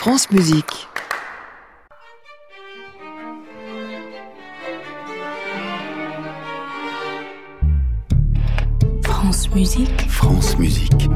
France Musique. France Musique. France Musique.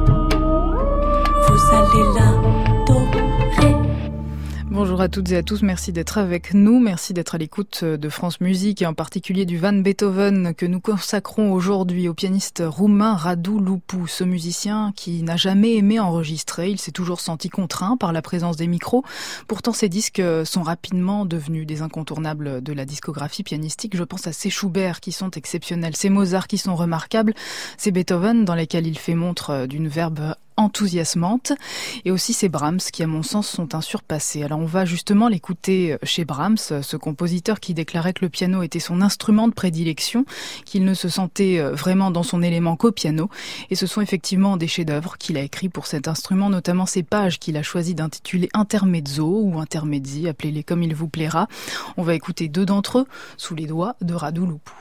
Vous allez l'adorer. Bonjour à toutes et à tous, merci d'être avec nous, merci d'être à l'écoute de France Musique et en particulier du Van Beethoven que nous consacrons aujourd'hui au pianiste roumain Radu Lupu, ce musicien qui n'a jamais aimé enregistrer, il s'est toujours senti contraint par la présence des micros. Pourtant ses disques sont rapidement devenus des incontournables de la discographie pianistique. Je pense à ces Schubert qui sont exceptionnels, ces Mozart qui sont remarquables, ces Beethoven dans lesquels il fait montre d'une verve enthousiasmante, et aussi ces Brahms qui à mon sens sont un surpassé. Alors on va justement l'écouter chez Brahms, ce compositeur qui déclarait que le piano était son instrument de prédilection, qu'il ne se sentait vraiment dans son élément qu'au piano, et ce sont effectivement des chefs-d'œuvre qu'il a écrits pour cet instrument, notamment ces pages qu'il a choisi d'intituler Intermezzo ou Intermezzi, appelez-les comme il vous plaira. On va écouter deux d'entre eux sous les doigts de Radu Lupu.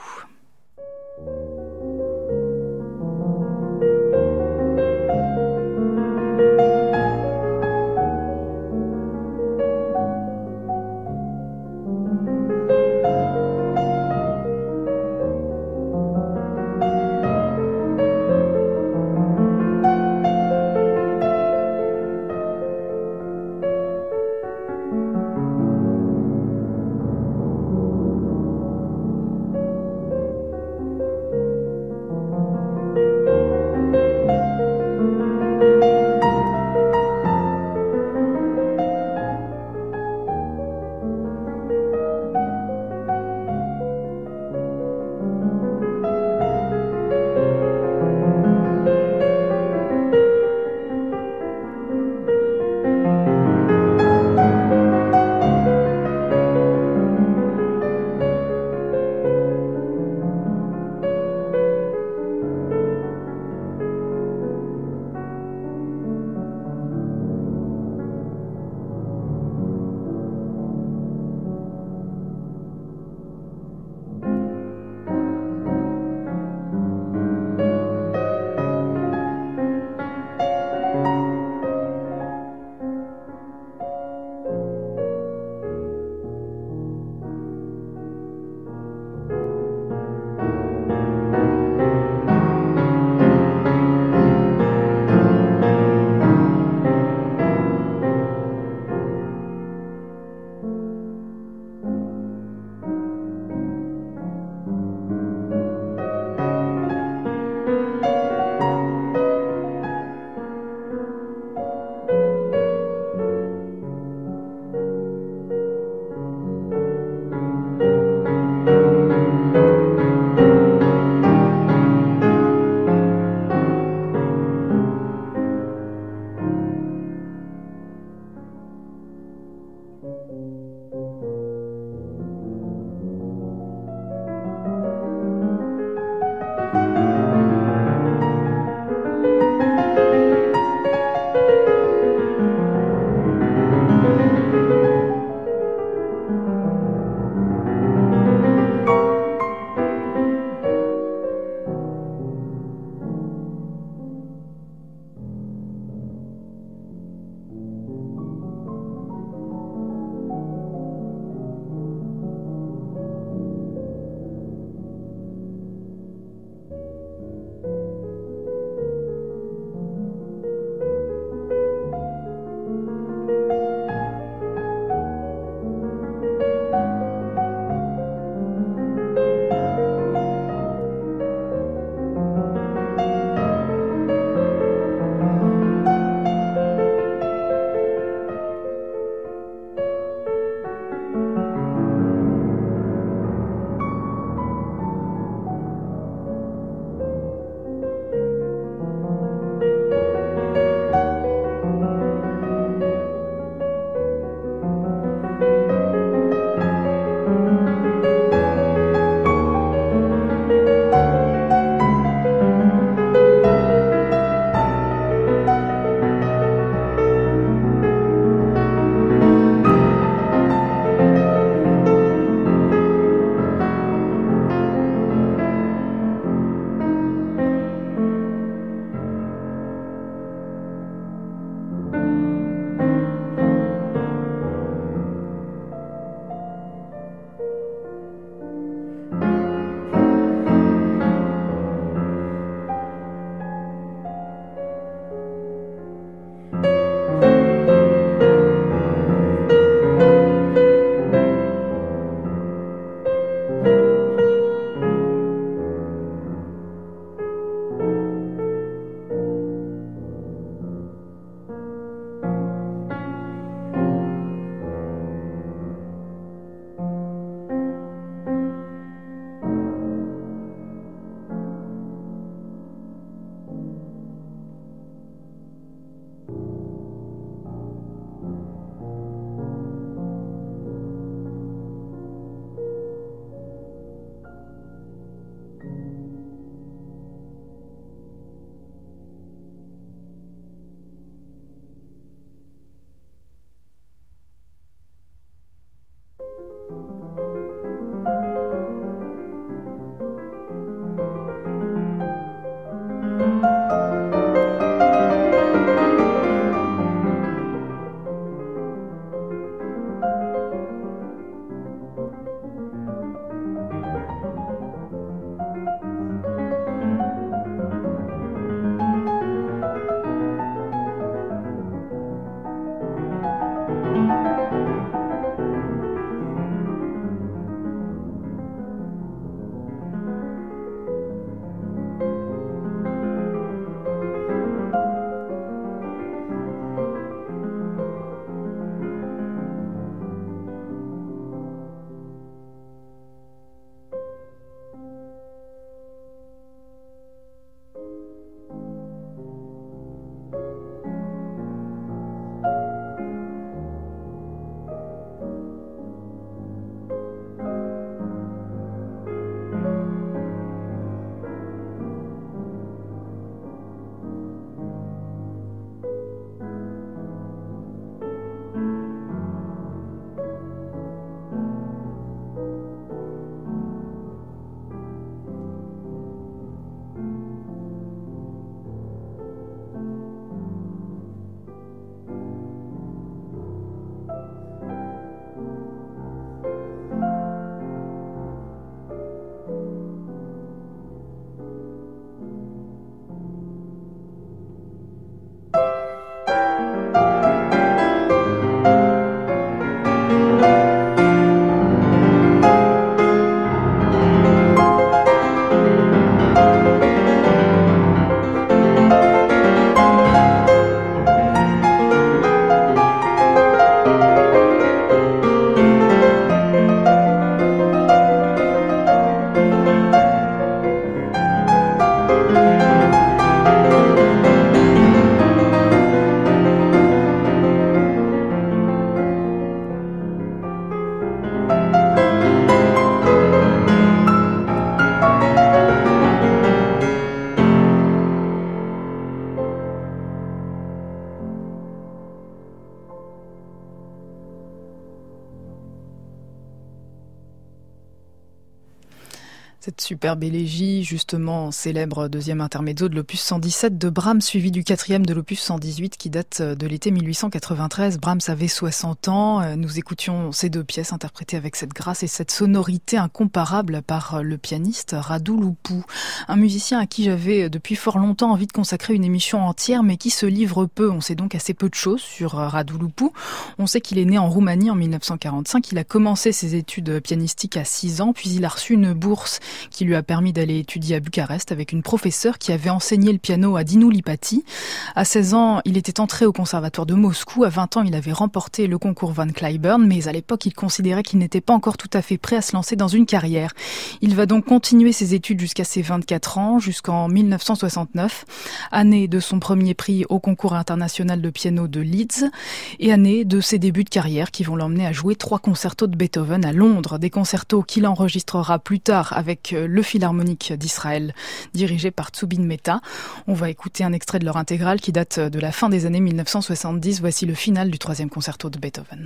Cette superbe élégie, justement célèbre deuxième intermezzo de l'opus 117 de Brahms, suivi du quatrième de l'opus 118 qui date de l'été 1893. Brahms avait 60 ans. Nous écoutions ces deux pièces interprétées avec cette grâce et cette sonorité incomparable par le pianiste Radu Lupu, un musicien à qui j'avais depuis fort longtemps envie de consacrer une émission entière, mais qui se livre peu. On sait donc assez peu de choses sur Radu Lupu. On sait qu'il est né en Roumanie en 1945. Il a commencé ses études pianistiques à 6 ans, puis il a reçu une bourse qui lui a permis d'aller étudier à Bucarest avec une professeure qui avait enseigné le piano à Dinu Lipati. À 16 ans, il était entré au conservatoire de Moscou. À 20 ans, il avait remporté le concours Van Cliburn, mais à l'époque, il considérait qu'il n'était pas encore tout à fait prêt à se lancer dans une carrière. Il va donc continuer ses études jusqu'à ses 24 ans, jusqu'en 1969, année de son premier prix au concours international de piano de Leeds et année de ses débuts de carrière qui vont l'emmener à jouer 3 concertos de Beethoven à Londres, des concertos qu'il enregistrera plus tard avec le Philharmonique d'Israël, dirigé par Zubin Mehta. On va écouter un extrait de leur intégrale qui date de la fin des années 1970. Voici le final du 3e concerto de Beethoven.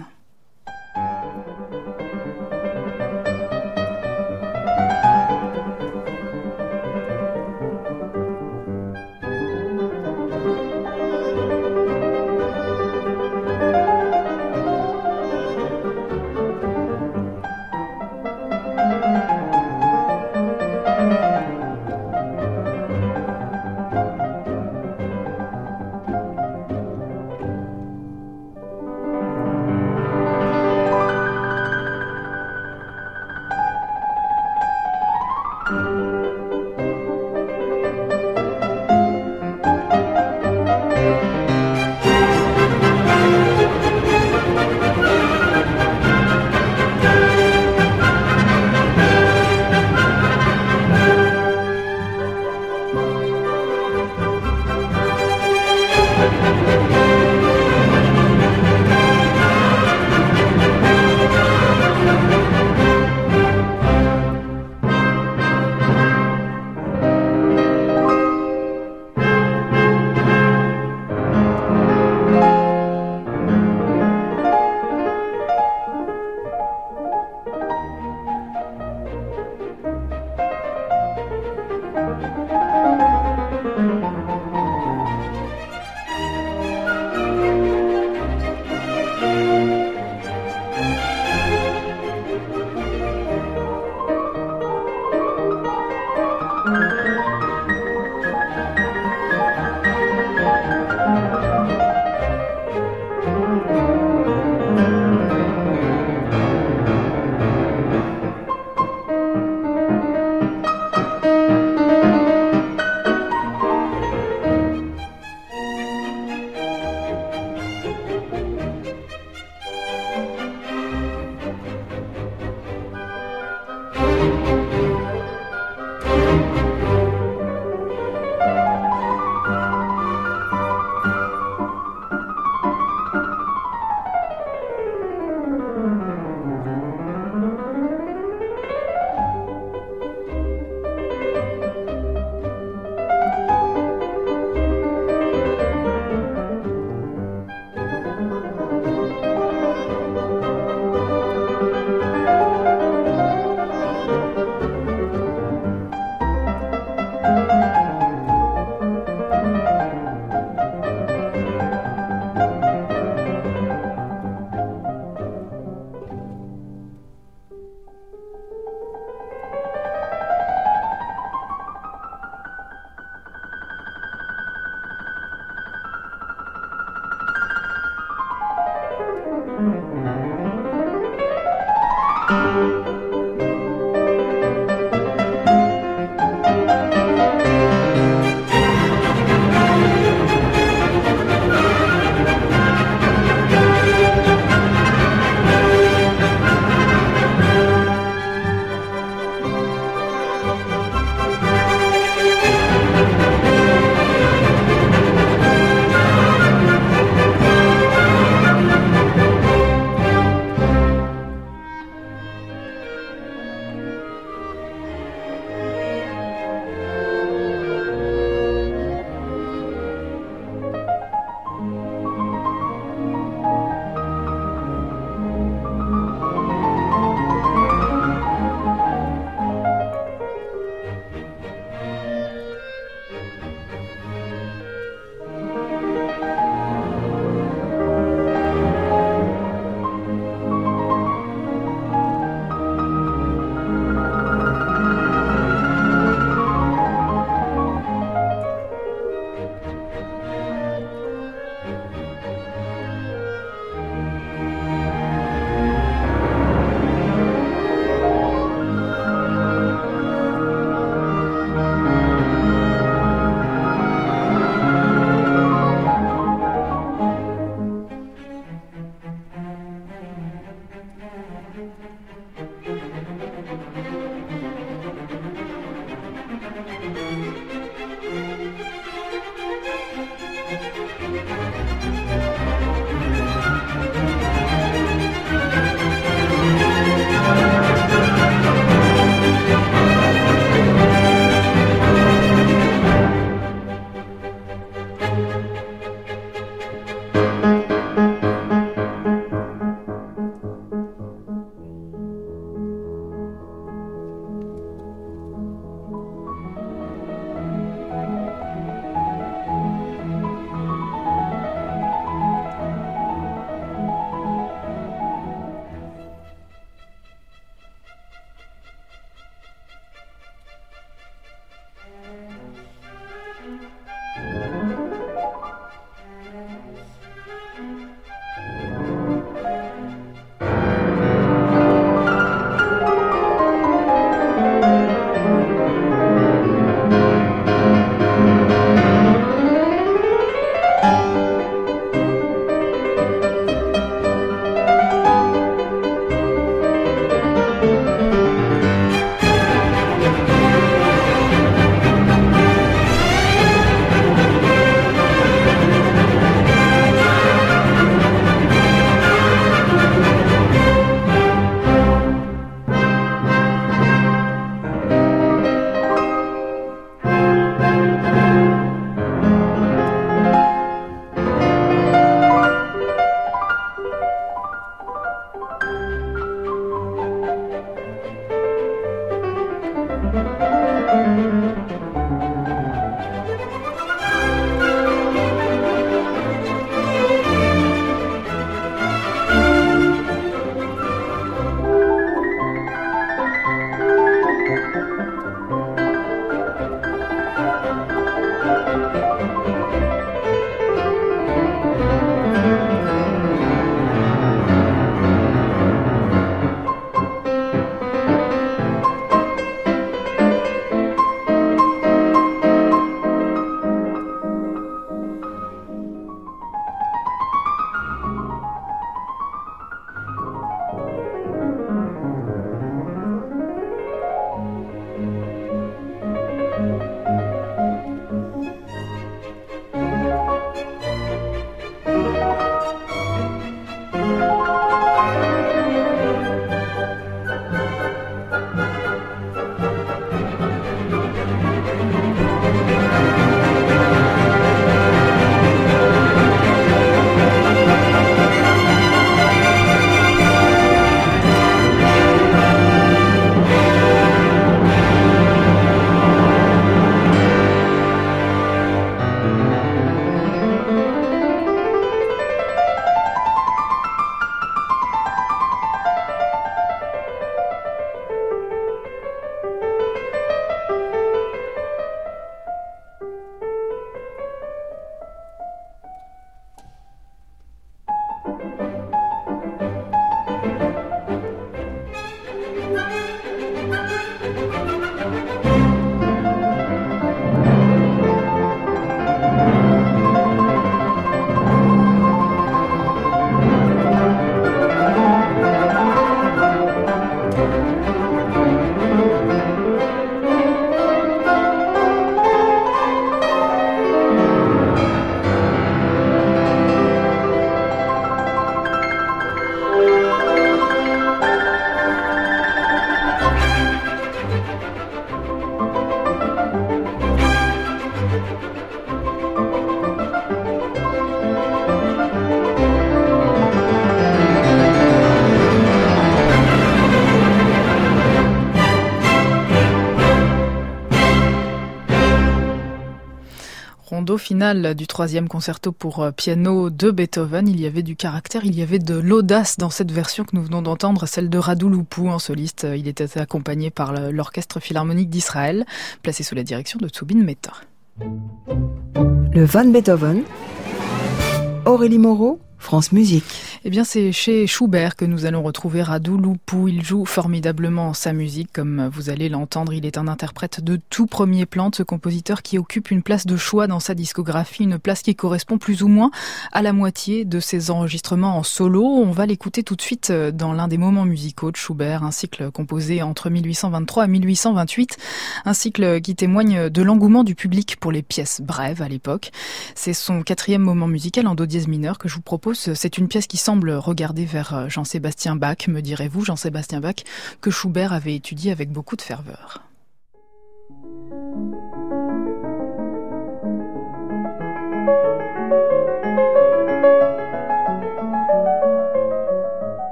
l'arrivée finale du 3e concerto pour piano de Beethoven, il y avait du caractère, il y avait de l'audace dans cette version que nous venons d'entendre, celle de Radu Lupu en soliste. Il était accompagné par l'Orchestre Philharmonique d'Israël, placé sous la direction de Zubin Mehta. Le Van Beethoven, Aurélie Moreau, France Musique. Eh bien, c'est chez Schubert que nous allons retrouver Radu Lupu. Il joue formidablement sa musique, comme vous allez l'entendre. Il est un interprète de tout premier plan de ce compositeur qui occupe une place de choix dans sa discographie, une place qui correspond plus ou moins à la moitié de ses enregistrements en solo. On va l'écouter tout de suite dans l'un des moments musicaux de Schubert, un cycle composé entre 1823 et 1828, un cycle qui témoigne de l'engouement du public pour les pièces brèves à l'époque. C'est son 4e moment musical en do dièse mineur que je vous propose. C'est une pièce qui semble regarder vers Jean-Sébastien Bach, me direz-vous, Jean-Sébastien Bach, que Schubert avait étudié avec beaucoup de ferveur.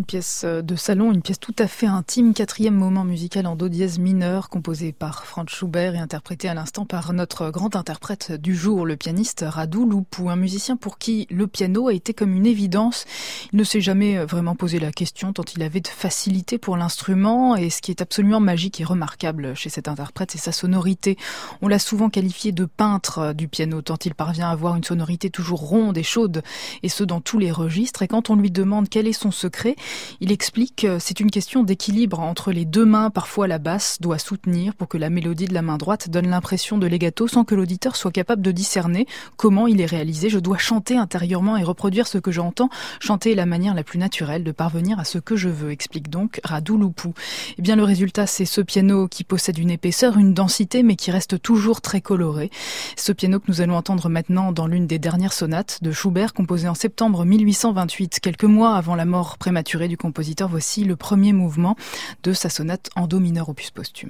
pièce de salon, une pièce tout à fait intime, quatrième moment musical en do dièse mineur, composé par Franz Schubert et interprété à l'instant par notre grand interprète du jour, le pianiste Radu Lupu, un musicien pour qui le piano a été comme une évidence. Il ne s'est jamais vraiment posé la question tant il avait de facilité pour l'instrument, et ce qui est absolument magique et remarquable chez cet interprète, c'est sa sonorité. On l'a souvent qualifié de peintre du piano, tant il parvient à avoir une sonorité toujours ronde et chaude, et ce dans tous les registres. Et quand on lui demande quel est son secret, il explique que c'est une question d'équilibre entre les deux mains. Parfois la basse doit soutenir pour que la mélodie de la main droite donne l'impression de legato sans que l'auditeur soit capable de discerner comment il est réalisé. Je dois chanter intérieurement et reproduire ce que j'entends. Chanter est la manière la plus naturelle de parvenir à ce que je veux, explique donc Radu Lupu. Eh bien le résultat, c'est ce piano qui possède une épaisseur, une densité, mais qui reste toujours très coloré. Ce piano que nous allons entendre maintenant dans l'une des dernières sonates de Schubert, composée en septembre 1828, quelques mois avant la mort prématurée du compositeur. Voici le premier mouvement de sa sonate en do mineur opus posthume.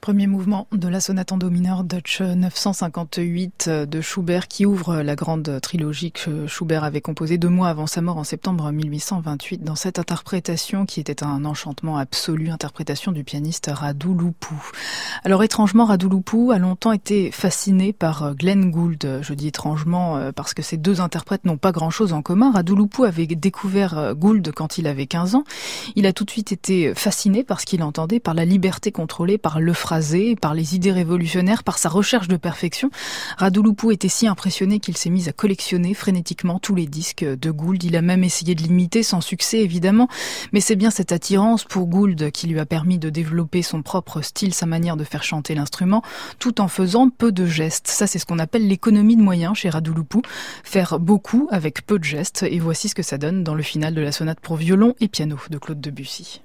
Premier mouvement de la sonate en do mineur Deutsch 958 de Schubert qui ouvre la grande trilogie que Schubert avait composée 2 mois avant sa mort en septembre 1828 dans cette interprétation qui était un enchantement absolu, interprétation du pianiste Radu Lupu. Alors étrangement, Radu Lupu a longtemps été fasciné par Glenn Gould. Je dis étrangement parce que ces 2 interprètes n'ont pas grand-chose en commun. Radu Lupu avait découvert Gould quand il avait 15 ans. Il a tout de suite été fasciné par ce qu'il entendait, par la liberté contrôlée, par le phrasé, par les idées révolutionnaires, par sa recherche de perfection. Radu Lupu était si impressionné qu'il s'est mis à collectionner frénétiquement tous les disques de Gould. Il a même essayé de l'imiter, sans succès évidemment, mais c'est bien cette attirance pour Gould qui lui a permis de développer son propre style, sa manière de faire chanter l'instrument, tout en faisant peu de gestes. Ça, c'est ce qu'on appelle l'économie de moyens chez Radu Lupu, faire beaucoup avec peu de gestes, et voici ce que ça donne dans le final de la sonate pour violon et piano de Claude Debussy.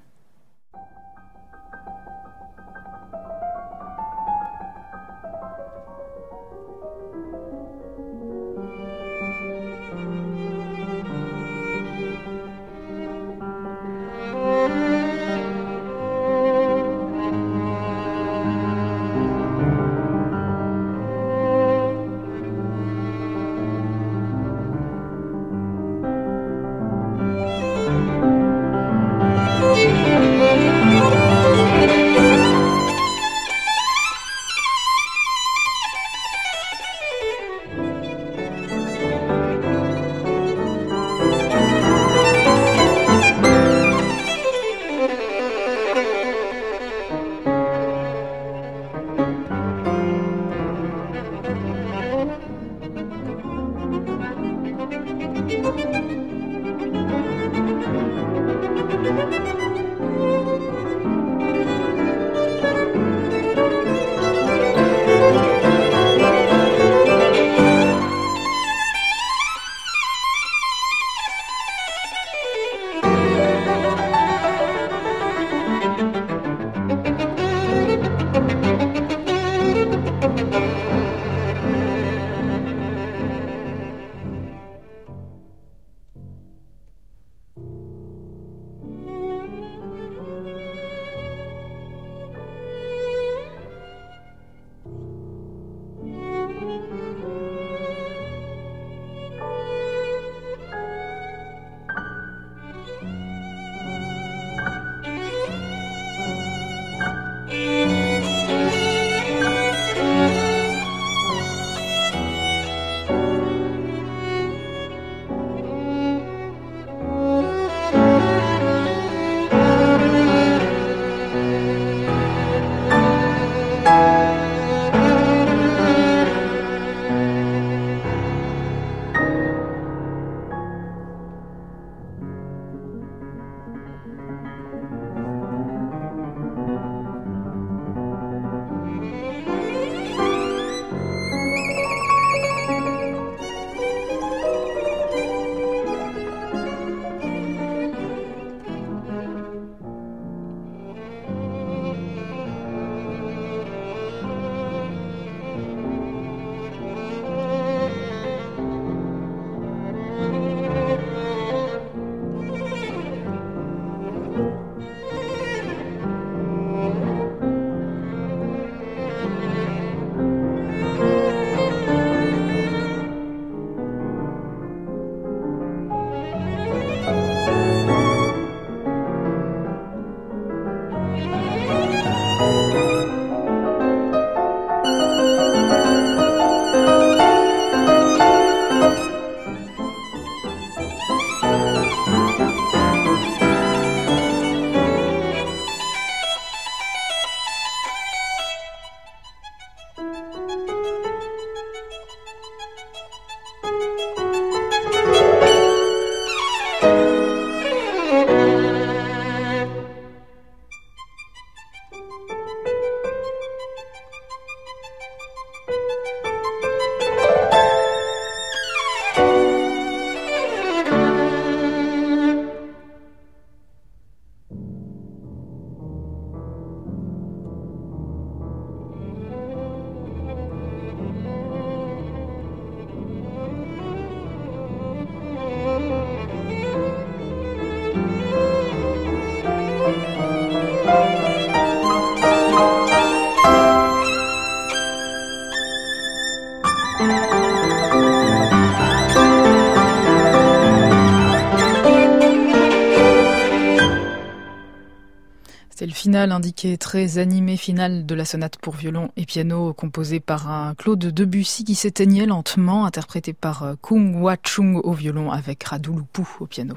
C'est le final indiqué très animé final de la sonate pour violon et piano composée par un Claude Debussy qui s'éteignait lentement, interprété par Kung Hwa Chung au violon avec Radu Lupu au piano.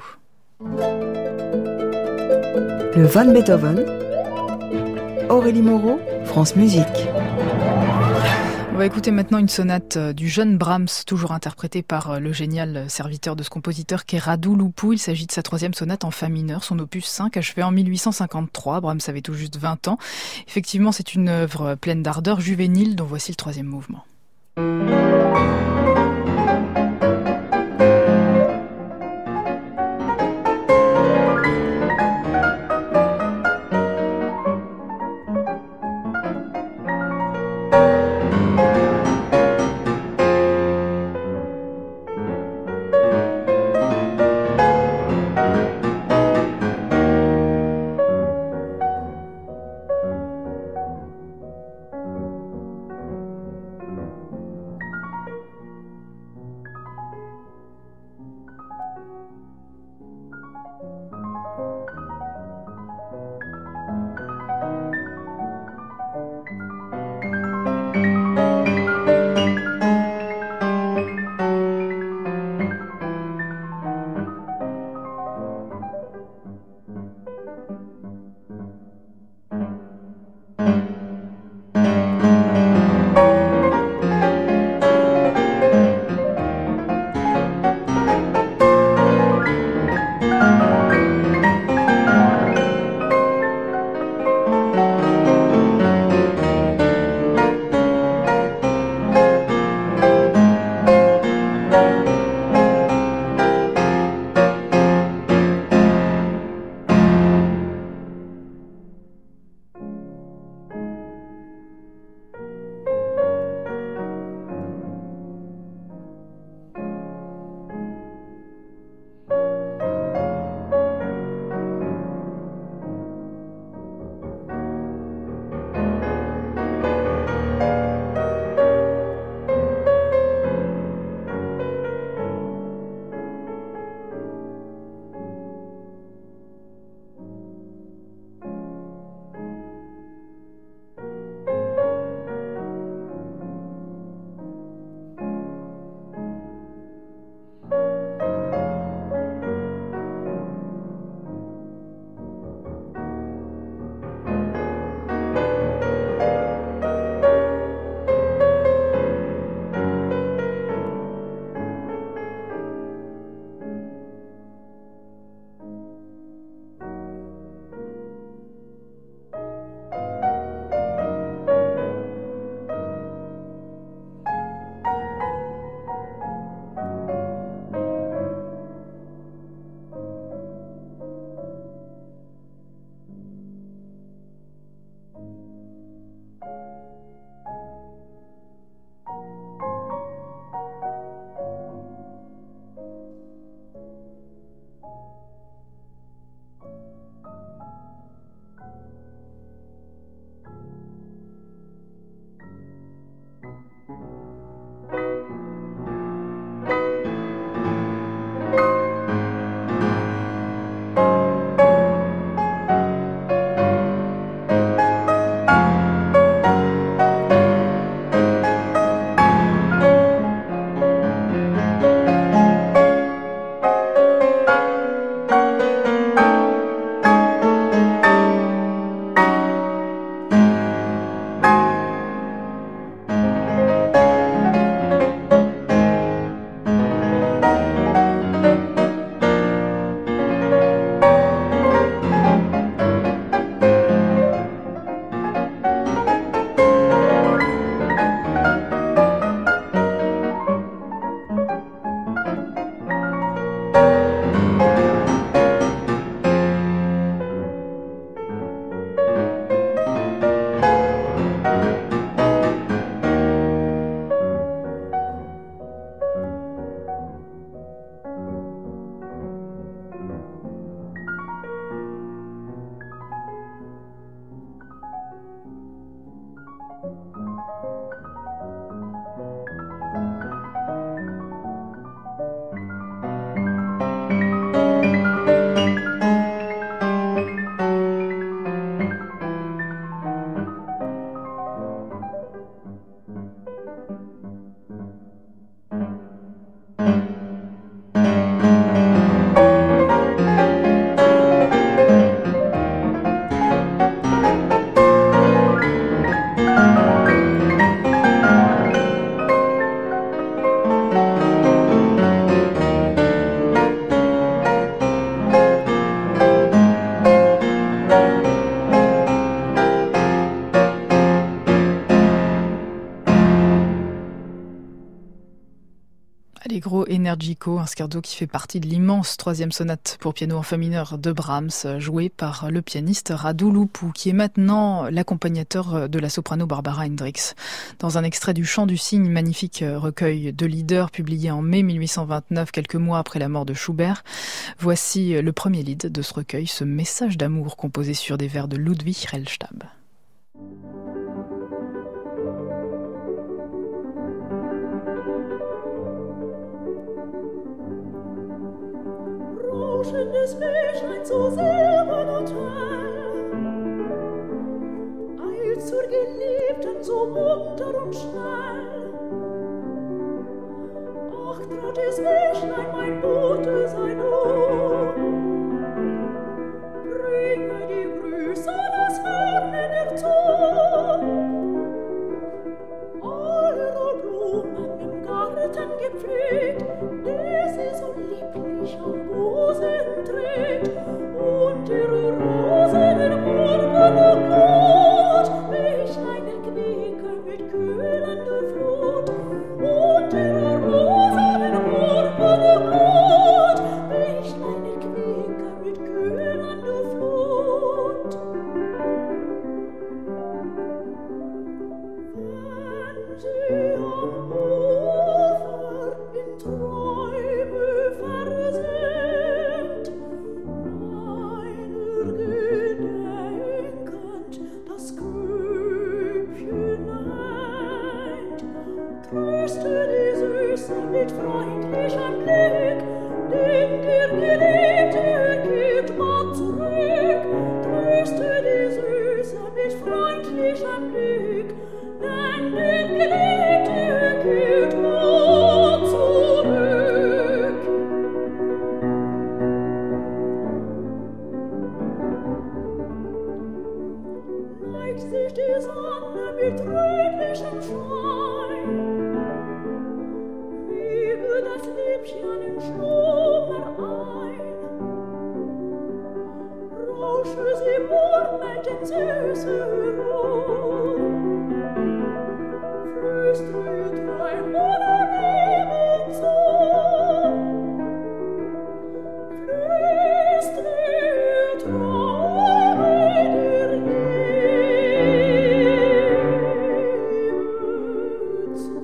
Le Van Beethoven, Aurélie Moreau, France Musique. On va écouter maintenant une sonate du jeune Brahms, toujours interprétée par le génial serviteur de ce compositeur qu'est Radu Lupu. Il s'agit de sa 3e sonate en fa mineur, son opus 5, achevé en 1853. Brahms avait tout juste 20 ans. Effectivement, c'est une œuvre pleine d'ardeur juvénile dont voici le 3e mouvement. Allegro Energico, un scherzo qui fait partie de l'immense troisième sonate pour piano en fa mineur de Brahms, joué par le pianiste Radu Lupu, qui est maintenant l'accompagnateur de la soprano Barbara Hendricks. Dans un extrait du Chant du Cygne, magnifique recueil de lieder publié en mai 1829, quelques mois après la mort de Schubert, voici le premier lied de ce recueil, ce message d'amour composé sur des vers de Ludwig Rellstab. Rauschendes Bächlein so silbern und hell, eilt zur Geliebten so munter und schnell. Ach, trautes Bächlein, mein Bote sei du, bringe die Grüße des Fernen zu. Alle Blumen im Garten gepflegt, die sie so lieblich am Busen trägt, und ihre Rosen in Purpurn Blut, Bächlein erquicken mit kühlender Flut, und ihre Rosen in Purpurn Blut, Bächlein erquicken mit kühlender Flut. Wenn sie am Ufer in Träume versinkt, meiner gedenkend das Grübchen neigt, tröste die Süße mit freundlichem Blick, denn der Geliebte kehrt bald zurück. Tröste die Süße mit freundlichem Blick, denn der Geliebte kehrt bald zurück. Neigt sich die Sonne mit rötlichem Schein, wiege das Liebchen im Schlummer ein, rausche sie murmelt in süße Ruhe, flüstere ihr Träume der Liebe zu, flüstere ihr Träume der Liebe zu.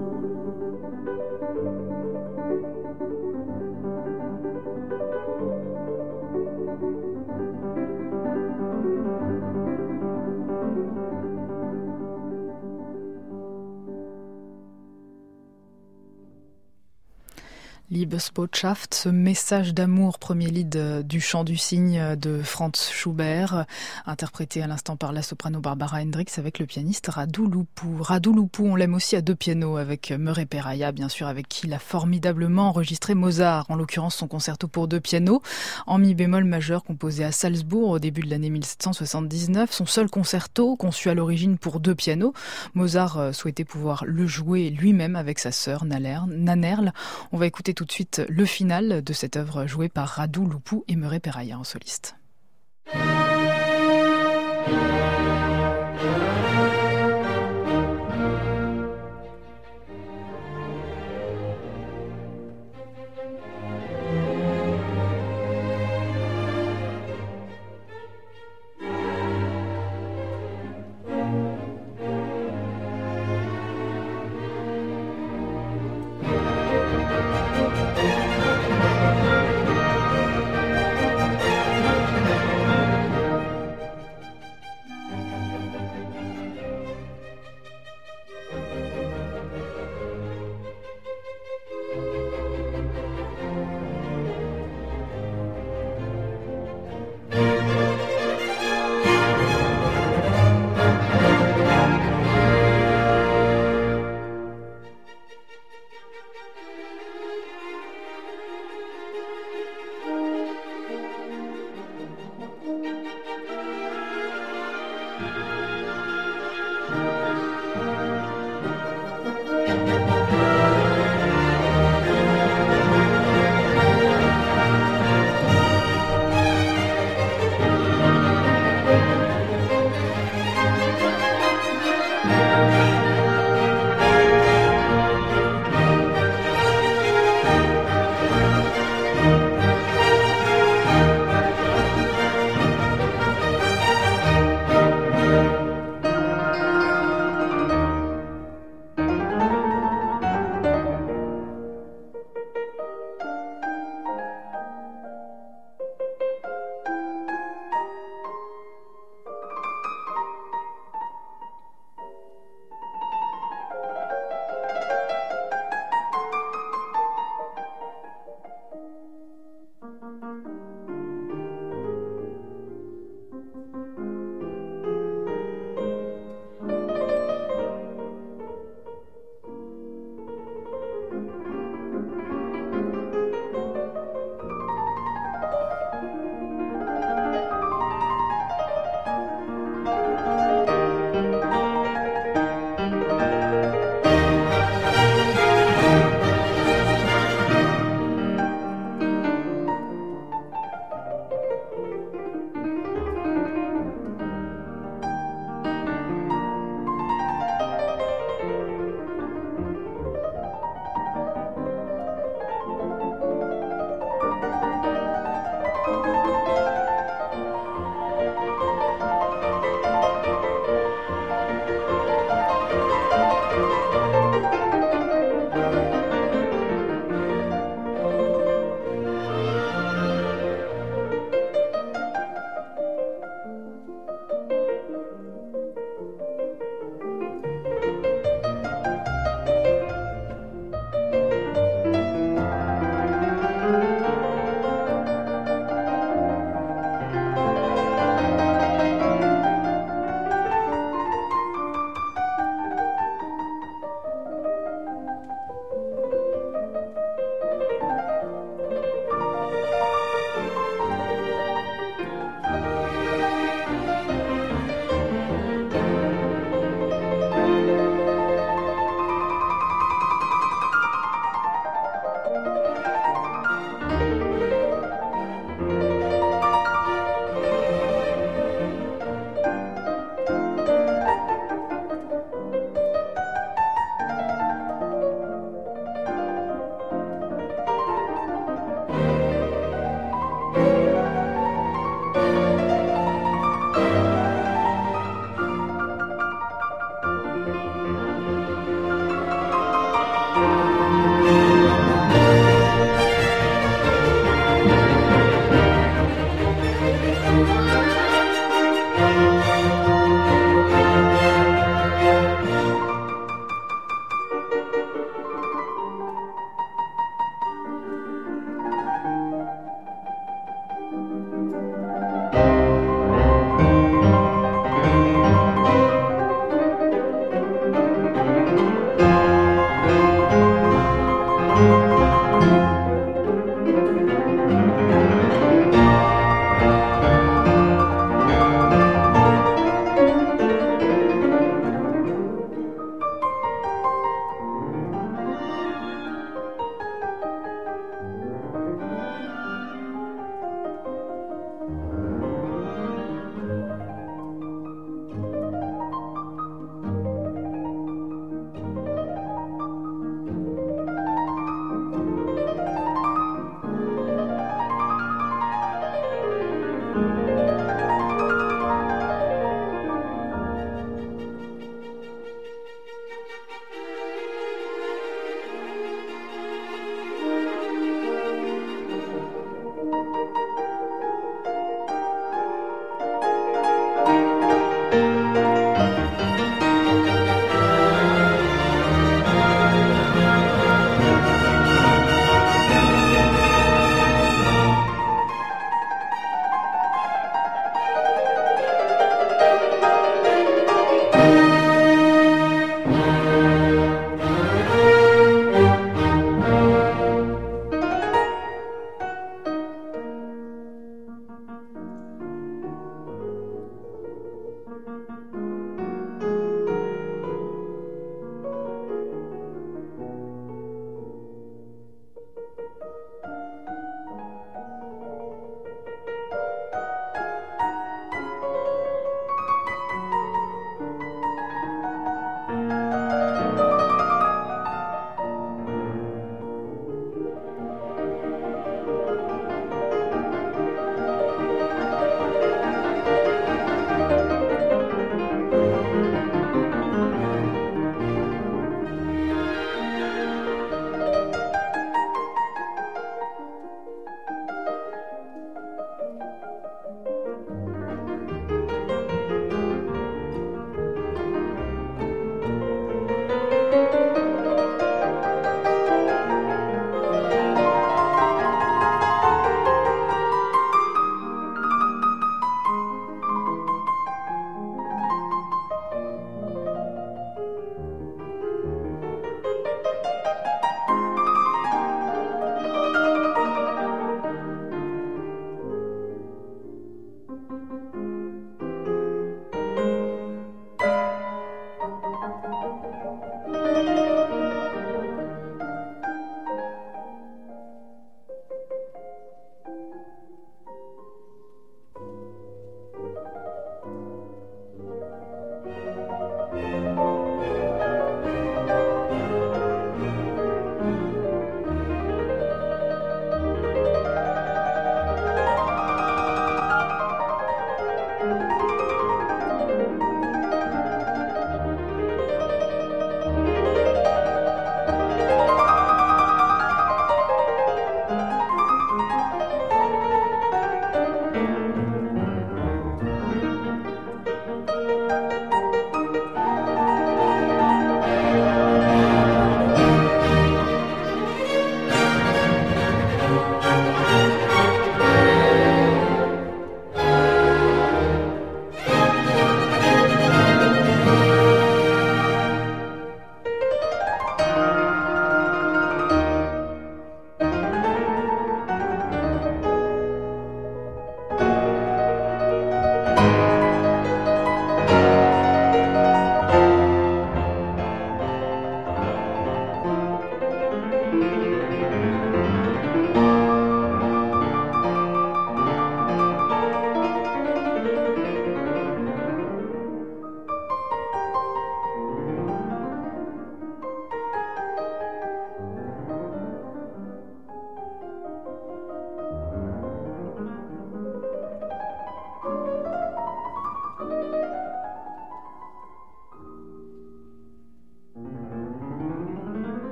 Liebesbotschaft, ce message d'amour, premier lead du Chant du Cygne de Franz Schubert, interprété à l'instant par la soprano Barbara Hendricks avec le pianiste Radu Lupu. Radu Lupu, on l'aime aussi à deux pianos avec Murray Peraya, bien sûr, avec qui il a formidablement enregistré Mozart, en l'occurrence son concerto pour deux pianos, en mi bémol majeur composé à Salzbourg au début de l'année 1779, son seul concerto conçu à l'origine pour deux pianos. Mozart souhaitait pouvoir le jouer lui-même avec sa sœur Nannerl. On va écouter tout de suite le final de cette œuvre jouée par Radu Lupu et Murray Peraya en soliste.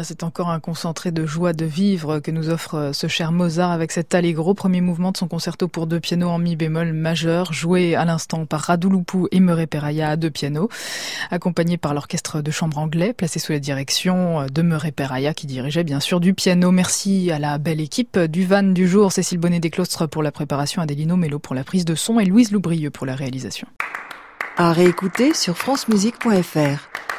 c'est encore un concentré de joie de vivre que nous offre ce cher Mozart avec cet allegro, premier mouvement de son concerto pour 2 pianos en mi bémol majeur, joué à l'instant par Radu Lupu et Murray Peraya à 2 pianos, accompagné par l'orchestre de chambre anglais, placé sous la direction de Murray Peraya qui dirigeait bien sûr du piano. Merci à la belle équipe du Van du jour, Cécile Bonnet-Desclostres pour la préparation, Adélino Mello pour la prise de son et Louise Loubrieux pour la réalisation. À réécouter sur francemusique.fr.